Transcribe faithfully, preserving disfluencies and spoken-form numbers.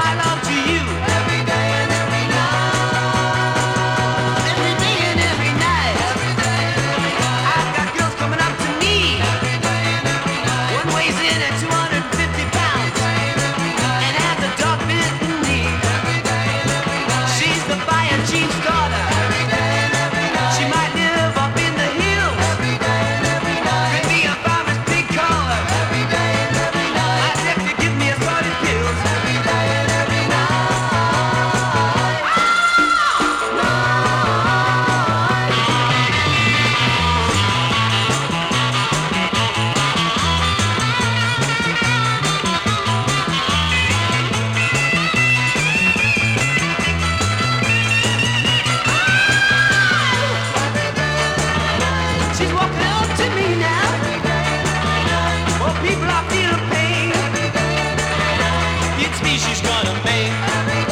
my love to you. Every day and every night. Every day and every night. Every day and every night. I've got girls coming up to me. Every day and every night. One weighs in at two hundred fifty pounds. Every day and every night. And has a dark bitten knee. Every day and every night. She's the fire chief's daughter. Every day and every night. She might live up in the hills. Every day and every night. Could be a farmer's big collar. Every day and every night. I'd have to give me a started pills. Every day and every night. She's walking up to me now. Oh, people, I feel her pain. It's me she's gonna make.